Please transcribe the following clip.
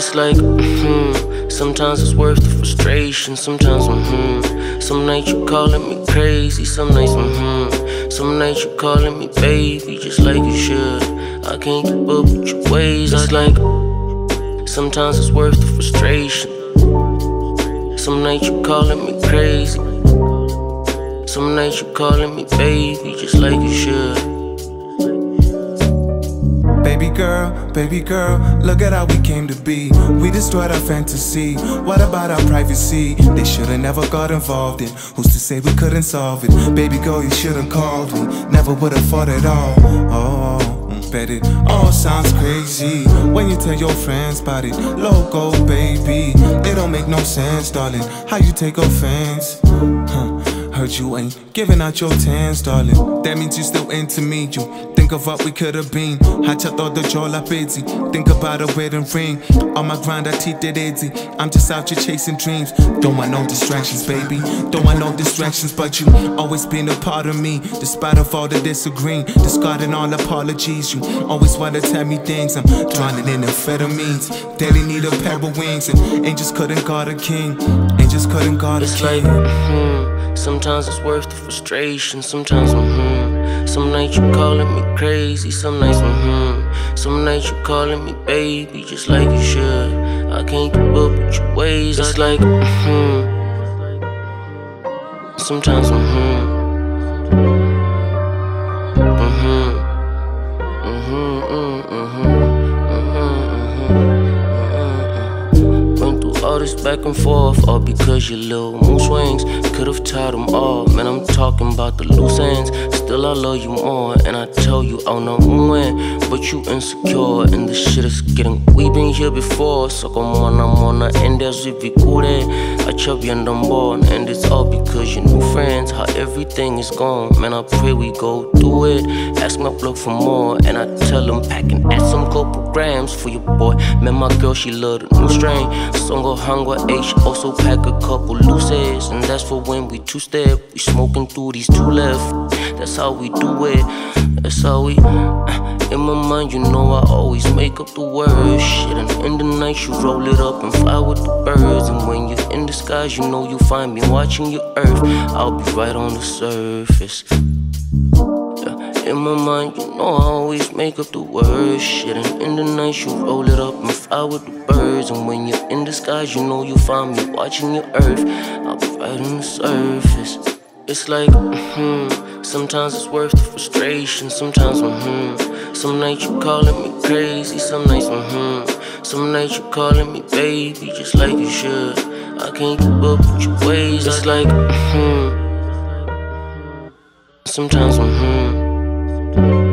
It's like, sometimes it's worth the frustration. Sometimes, some nights you calling me crazy. Some nights, some nights you calling me baby, just like you should. I can't keep up with your ways. It's like, sometimes it's worth the frustration. Some nights you calling me crazy. Some nights you calling me baby, just like you should. Baby girl, look at how we came to be. We destroyed our fantasy. What about our privacy? They should've never got involved in. Who's to say we couldn't solve it? Baby girl, you should've called me. Never would've fought at all. Oh, bet it all sounds crazy when you tell your friends about it. Loco, baby, it don't make no sense, darling. How you take offense? Heard you ain't giving out your tens, darling. That means you still into me. You think of what we could've been. Hatchat all the joy la busy. Think about a wedding ring. On my grind, I teeth it easy. I'm just out here chasing dreams. Don't want no distractions, baby. Don't want no distractions, but you always been a part of me. Despite of all the disagreeing, discarding all apologies. You always wanna tell me things. I'm drowning in amphetamines. Daily need a pair of wings, and angels couldn't guard a king. Angels couldn't guard a king. It's like, sometimes it's worth the frustration. Sometimes, some nights you calling me crazy. Some nights, some nights you calling me baby, just like you should. I can't keep up with your ways. It's like, sometimes, all this back and forth, all because your little mood swings. Could've tied them all, man, I'm talking about the loose ends. Still I love you more, and I tell you I'll not win. But you insecure, and this shit is getting. We been here before, so come on, I'm on the end as if we could. I chop you and I'm born, and it's all because your new friends. How everything is gone, man, I pray we go do it. Ask my plug for more, and I tell them pack and add some couple grams for your boy. Man, my girl, she love the new strain. Songo Hangwa H, also pack a couple loose ends. And that's for when we two-step. We smoking through these two left. That's how we do it. That's how we. In my mind, you know I always make up the words. Shit, and in the night you roll it up and fly with the birds. And when you're in the skies, you know you find me watching your earth. I'll be right on the surface. In my mind, you know I always make up the words. Shit, and in the night you roll it up and fly with the birds. And when you're in the skies, you know you find me watching your earth. I'll be right on the surface. It's like, sometimes it's worth the frustration. Sometimes, some nights you calling me crazy. Some nights, some nights you calling me baby, just like you should. I can't keep up with your ways. It's like, sometimes,